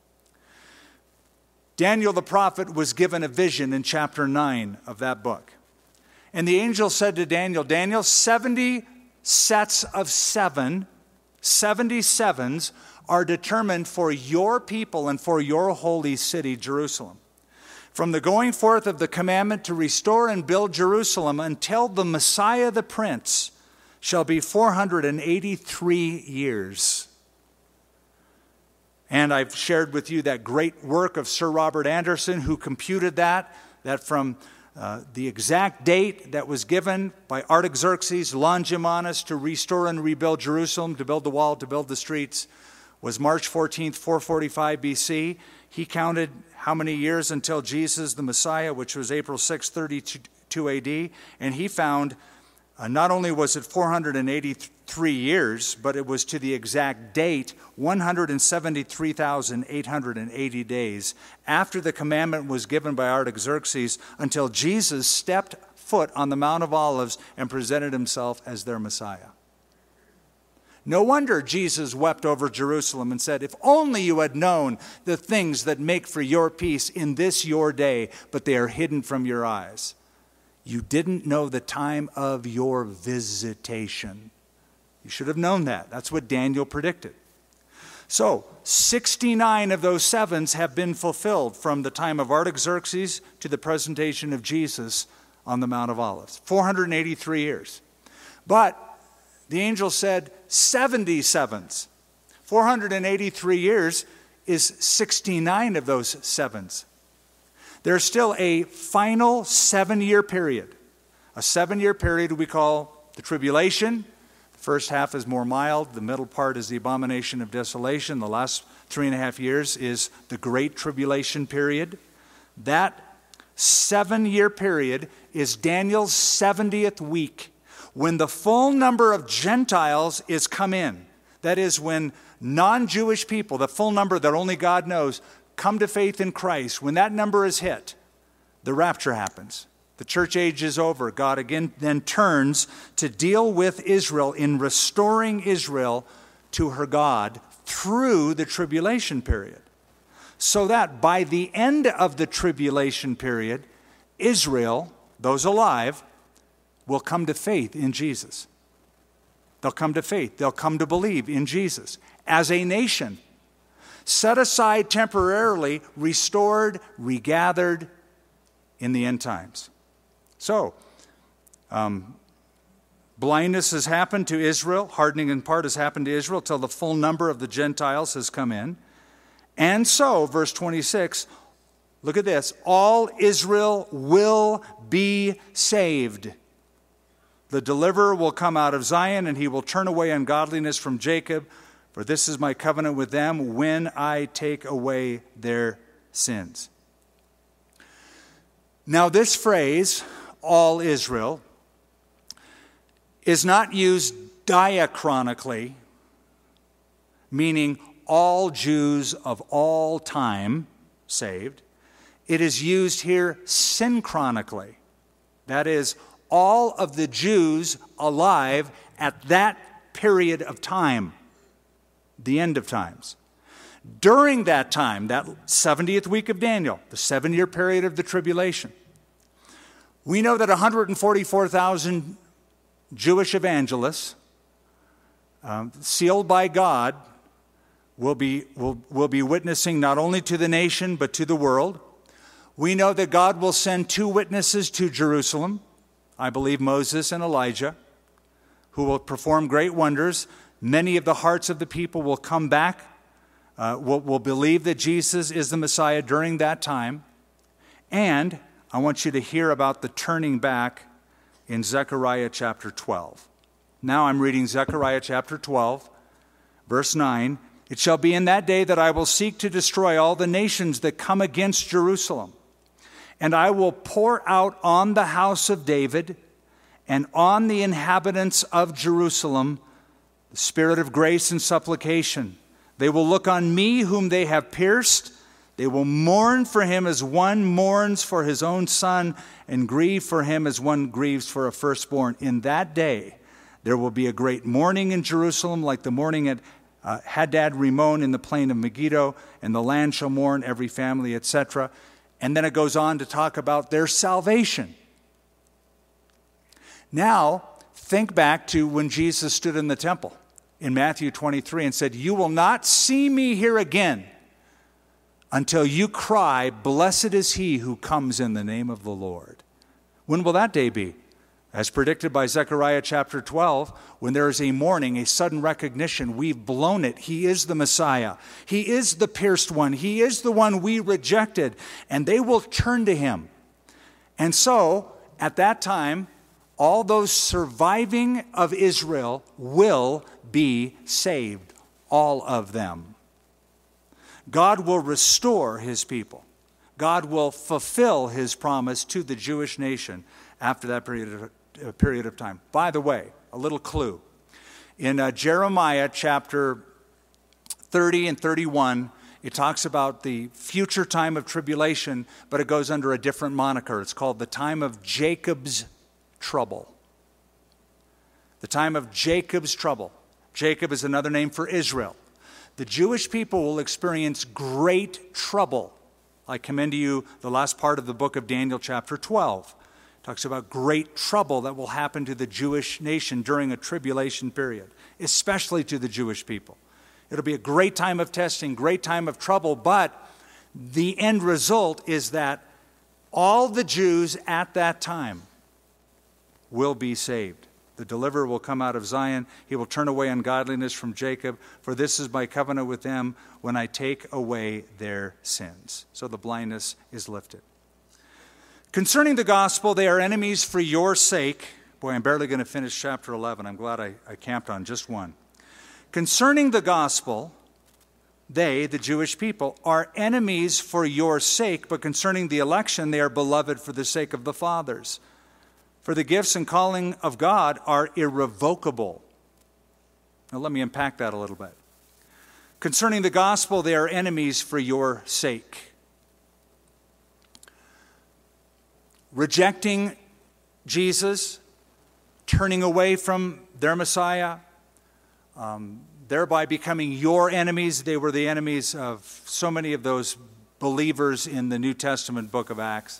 Daniel the prophet was given a vision in chapter 9 of that book. And the angel said to Daniel, 70 sets of 7, 77s are determined for your people and for your holy city, Jerusalem. From the going forth of the commandment to restore and build Jerusalem until the Messiah the Prince shall be 483 years. And I've shared with you that great work of Sir Robert Anderson, who computed that from the exact date that was given by Artaxerxes Longimanus to restore and rebuild Jerusalem, to build the wall, to build the streets, was March 14th, 445 BC. He counted how many years until Jesus the Messiah, which was April 6, 32 AD, and he found not only was it 483 years, but it was to the exact date, 173,880 days after the commandment was given by Artaxerxes until Jesus stepped foot on the Mount of Olives and presented himself as their Messiah. No wonder Jesus wept over Jerusalem and said, if only you had known the things that make for your peace in this your day, but they are hidden from your eyes. You didn't know the time of your visitation. You should have known that. That's what Daniel predicted. So, 69 of those 7s have been fulfilled from the time of Artaxerxes to the presentation of Jesus on the Mount of Olives. 483 years. But the angel said 77s. 483 years is 69 of those 7s. There's still a final 7-year period. A 7-year period we call the tribulation. The first half is more mild. The middle part is the abomination of desolation. The last 3.5 years is the great tribulation period. That 7-year period is Daniel's 70th week, when the full number of Gentiles is come in. That is when non-Jewish people, the full number that only God knows, come to faith in Christ. When that number is hit, the rapture happens. The church age is over. God again then turns to deal with Israel in restoring Israel to her God through the tribulation period. So that by the end of the tribulation period, Israel, those alive, will come to faith in Jesus. They'll come to faith. They'll come to believe in Jesus as a nation, set aside temporarily, restored, regathered in the end times. So, blindness has happened to Israel. Hardening in part has happened to Israel till the full number of the Gentiles has come in. And so, verse 26, look at this. All Israel will be saved. The deliverer will come out of Zion, and he will turn away ungodliness from Jacob. For this is my covenant with them when I take away their sins. Now this phrase, all Israel, is not used diachronically, meaning all Jews of all time saved. It is used here synchronically. That is, all of the Jews alive at that period of time, the end of times. During that time, that 70th week of Daniel, the 7-year period of the tribulation, we know that 144,000 Jewish evangelists, sealed by God, will be witnessing not only to the nation but to the world. We know that God will send 2 witnesses to Jerusalem, I believe Moses and Elijah, who will perform great wonders. Many of the hearts of the people will come back, will believe that Jesus is the Messiah during that time. And I want you to hear about the turning back in Zechariah chapter 12. Now I'm reading Zechariah chapter 12, verse 9. It shall be in that day that I will seek to destroy all the nations that come against Jerusalem. And I will pour out on the house of David and on the inhabitants of Jerusalem the spirit of grace and supplication. They will look on me whom they have pierced. They will mourn for him as one mourns for his own son, and grieve for him as one grieves for a firstborn. In that day there will be a great mourning in Jerusalem, like the mourning at Hadad Rimmon in the plain of Megiddo, and the land shall mourn, every family, etc. And then it goes on to talk about their salvation. Now, think back to when Jesus stood in the temple in Matthew 23 and said, "You will not see me here again until you cry, 'Blessed is he who comes in the name of the Lord.'" When will that day be? As predicted by Zechariah chapter 12, when there is a mourning, a sudden recognition, we've blown it. He is the Messiah. He is the pierced one. He is the one we rejected. And they will turn to him. And so, at that time, all those surviving of Israel will be saved. All of them. God will restore his people. God will fulfill his promise to the Jewish nation after that period of time. By the way, a little clue. In Jeremiah chapter 30 and 31, it talks about the future time of tribulation, but it goes under a different moniker. It's called the time of Jacob's trouble. The time of Jacob's trouble. Jacob is another name for Israel. The Jewish people will experience great trouble. I commend to you the last part of the book of Daniel chapter 12. It talks about great trouble that will happen to the Jewish nation during a tribulation period, especially to the Jewish people. It'll be a great time of testing, great time of trouble, but the end result is that all the Jews at that time will be saved. The deliverer will come out of Zion. He will turn away ungodliness from Jacob. For this is my covenant with them when I take away their sins. So the blindness is lifted. Concerning the gospel, they are enemies for your sake. Boy, I'm barely going to finish chapter 11. I'm glad I camped on just one. Concerning the gospel, they, the Jewish people, are enemies for your sake. But concerning the election, they are beloved for the sake of the fathers. For the gifts and calling of God are irrevocable. Now let me unpack that a little bit. Concerning the gospel, they are enemies for your sake. Rejecting Jesus, turning away from their Messiah, thereby becoming your enemies. They were the enemies of so many of those believers in the New Testament book of Acts.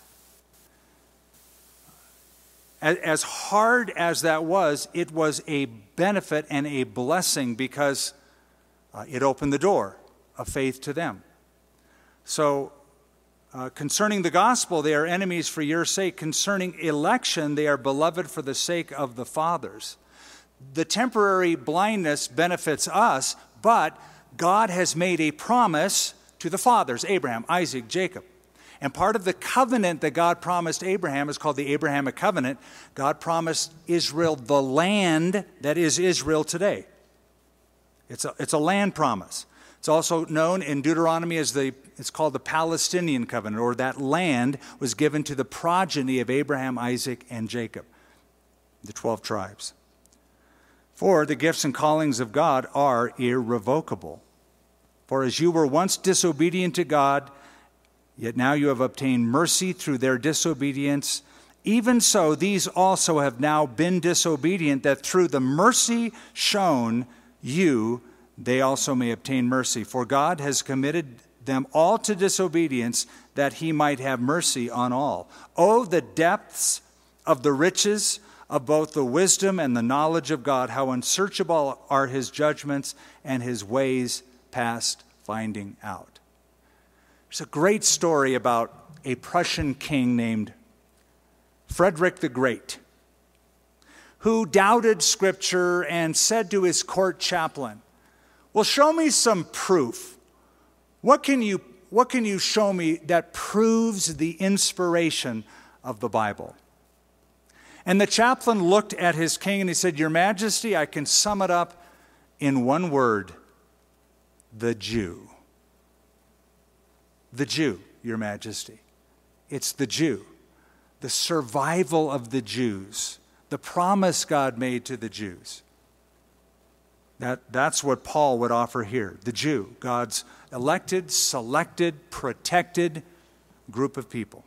As hard as that was, it was a benefit and a blessing because it opened the door of faith to them. So, concerning the gospel, they are enemies for your sake. Concerning election, they are beloved for the sake of the fathers. The temporary blindness benefits us, but God has made a promise to the fathers, Abraham, Isaac, Jacob. And part of the covenant that God promised Abraham is called the Abrahamic covenant. God promised Israel the land that is Israel today. It's a land promise. It's also known in Deuteronomy as it's called the Palestinian covenant, or that land was given to the progeny of Abraham, Isaac, and Jacob, the 12 tribes. For the gifts and callings of God are irrevocable. For as you were once disobedient to God, yet now you have obtained mercy through their disobedience, even so these also have now been disobedient, that through the mercy shown you, they also may obtain mercy. For God has committed them all to disobedience, that he might have mercy on all. Oh, the depths of the riches of both the wisdom and the knowledge of God, how unsearchable are his judgments and his ways past finding out. There's a great story about a Prussian king named Frederick the Great, who doubted Scripture and said to his court chaplain, well, show me some proof. What can you show me that proves the inspiration of the Bible? And the chaplain looked at his king and he said, Your Majesty, I can sum it up in one word: the Jew. The Jew, Your Majesty. It's the Jew. The survival of the Jews. The promise God made to the Jews. That's what Paul would offer here. The Jew, God's elected, selected, protected group of people.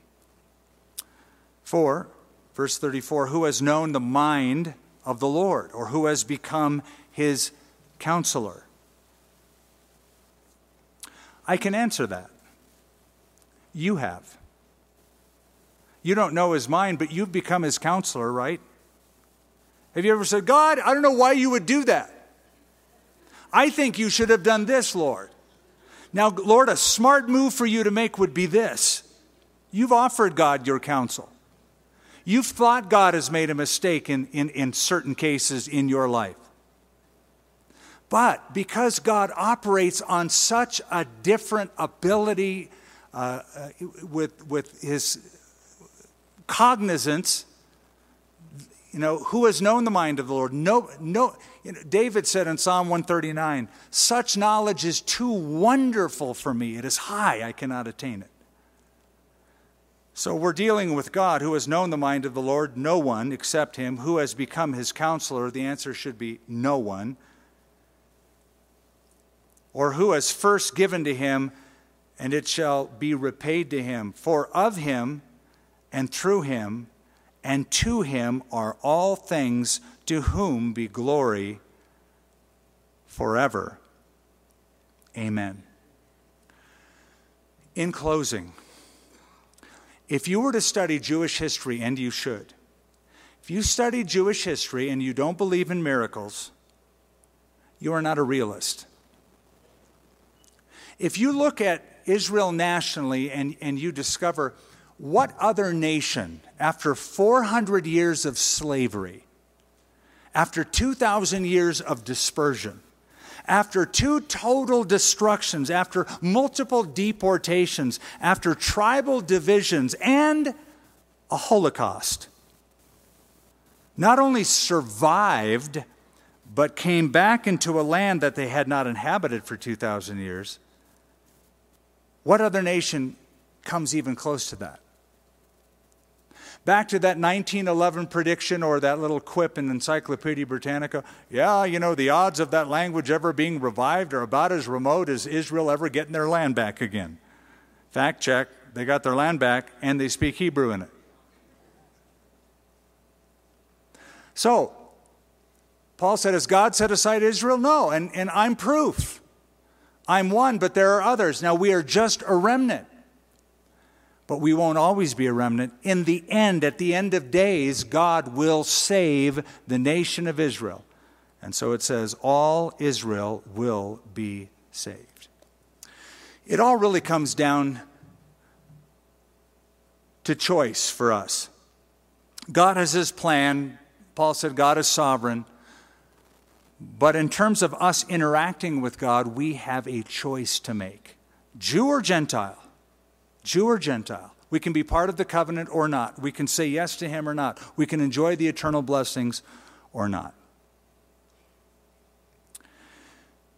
4, verse 34, who has known the mind of the Lord, or who has become his counselor? I can answer that. You have. You don't know his mind, but you've become his counselor, right? Have you ever said, God, I don't know why you would do that. I think you should have done this, Lord. Now, Lord, a smart move for you to make would be this. You've offered God your counsel. You've thought God has made a mistake in certain cases in your life. But because God operates on such a different ability with his cognizance, who has known the mind of the Lord? David said in Psalm 139, such knowledge is too wonderful for me. It is high, I cannot attain it. So we're dealing with God, who has known the mind of the Lord. No one except him. Who has become his counselor? The answer should be no one. Or who has first given to him, and it shall be repaid to him. For of him and through him and to him are all things, to whom be glory forever. Amen. In closing, if you were to study Jewish history, and you should, if you study Jewish history and you don't believe in miracles, you are not a realist. If you look at Israel nationally and you discover what other nation, after 400 years of slavery, after 2,000 years of dispersion, after 2 total destructions, after multiple deportations, after tribal divisions and a Holocaust, not only survived, but came back into a land that they had not inhabited for 2,000 years, what other nation comes even close to that? Back to that 1911 prediction, or that little quip in Encyclopedia Britannica, the odds of that language ever being revived are about as remote as Israel ever getting their land back again. Fact check, they got their land back and they speak Hebrew in it. So, Paul said, has God set aside Israel? No, and I'm proof. I'm one, but there are others. Now we are just a remnant. But we won't always be a remnant. In the end, at the end of days, God will save the nation of Israel. And so it says, all Israel will be saved. It all really comes down to choice for us. God has his plan. Paul said God is sovereign. But in terms of us interacting with God, we have a choice to make. Jew or Gentile. Jew or Gentile. We can be part of the covenant or not. We can say yes to him or not. We can enjoy the eternal blessings or not.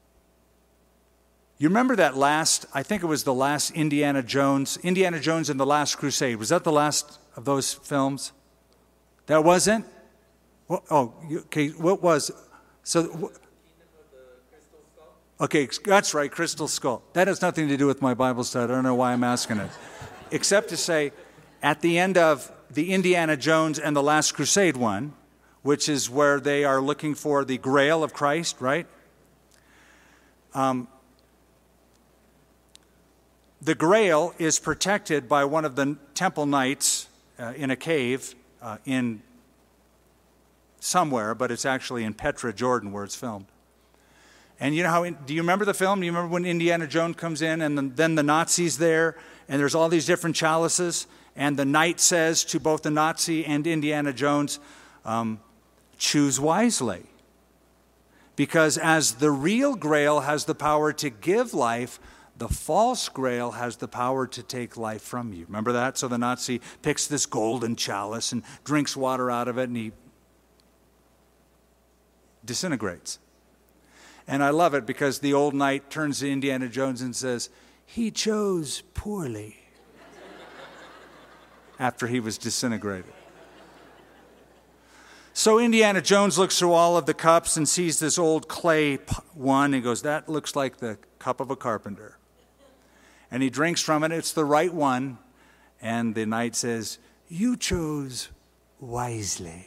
You remember that I think it was the last Indiana Jones and the Last Crusade. Was that the last of those films? That wasn't? Okay, what was? So, okay, that's right, Crystal Skull. That has nothing to do with my Bible study. I don't know why I'm asking it. Except to say, at the end of the Indiana Jones and the Last Crusade one, which is where they are looking for the Grail of Christ, right? The Grail is protected by one of the temple knights in a cave in somewhere, but it's actually in Petra, Jordan, where it's filmed. And you know how, do you remember the film? Do you remember when Indiana Jones comes in and then the Nazis there, and there's all these different chalices, and the knight says to both the Nazi and Indiana Jones, choose wisely. Because as the real Grail has the power to give life, the false Grail has the power to take life from you. Remember that? So the Nazi picks this golden chalice and drinks water out of it, and he disintegrates. And I love it because the old knight turns to Indiana Jones and says, he chose poorly after he was disintegrated. So Indiana Jones looks through all of the cups and sees this old clay one and goes, that looks like the cup of a carpenter. And he drinks from it. It's the right one. And the knight says, you chose wisely.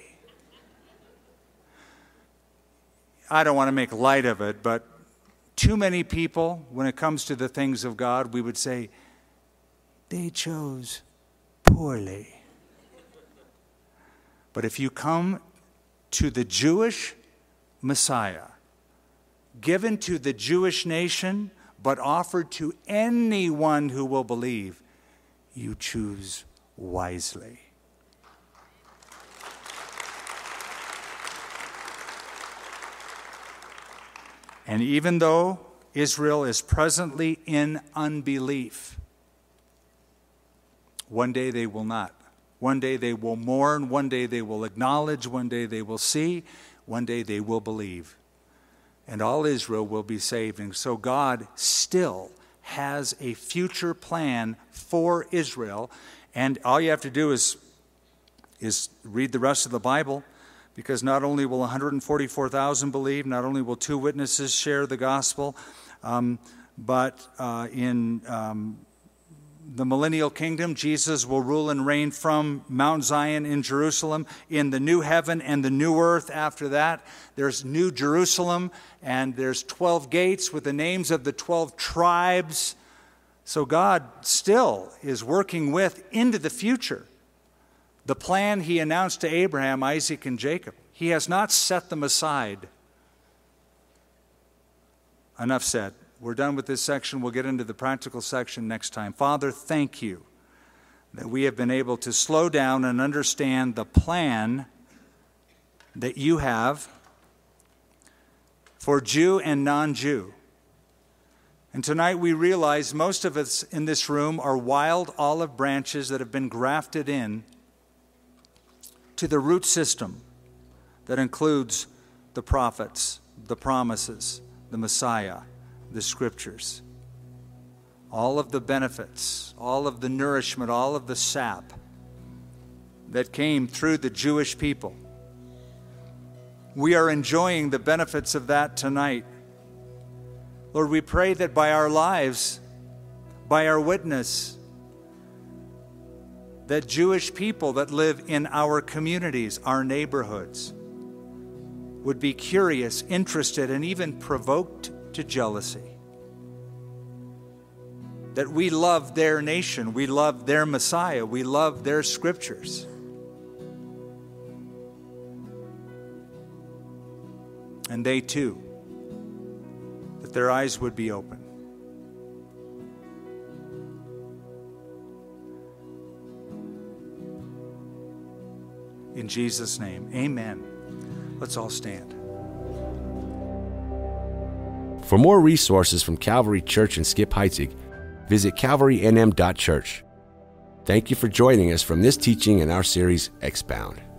I don't want to make light of it, but too many people, when it comes to the things of God, we would say, they chose poorly. But if you come to the Jewish Messiah, given to the Jewish nation, but offered to anyone who will believe, you choose wisely. And even though Israel is presently in unbelief, one day they will not. One day they will mourn, one day they will acknowledge, one day they will see, one day they will believe. And all Israel will be saved. And so God still has a future plan for Israel. And all you have to do is read the rest of the Bible, because not only will 144,000 believe, not only will 2 witnesses share the gospel, but in the millennial kingdom, Jesus will rule and reign from Mount Zion in Jerusalem. In the new heaven and the new earth after that, there's New Jerusalem, and there's 12 gates with the names of the 12 tribes. So God still is working with into the future the plan he announced to Abraham, Isaac, and Jacob. He has not set them aside. Enough said. We're done with this section. We'll get into the practical section next time. Father, thank you that we have been able to slow down and understand the plan that you have for Jew and non-Jew. And tonight we realize most of us in this room are wild olive branches that have been grafted in to the root system that includes the prophets, the promises, the Messiah, the scriptures. All of the benefits, all of the nourishment, all of the sap that came through the Jewish people. We are enjoying the benefits of that tonight. Lord, we pray that by our lives, by our witness, that Jewish people that live in our communities, our neighborhoods, would be curious, interested, and even provoked to jealousy. That we love their nation, we love their Messiah, we love their scriptures. And they too, that their eyes would be open. In Jesus' name, amen. Let's all stand. For more resources from Calvary Church in Skip Heitzig, visit calvarynm.church. Thank you for joining us from this teaching in our series, Expound.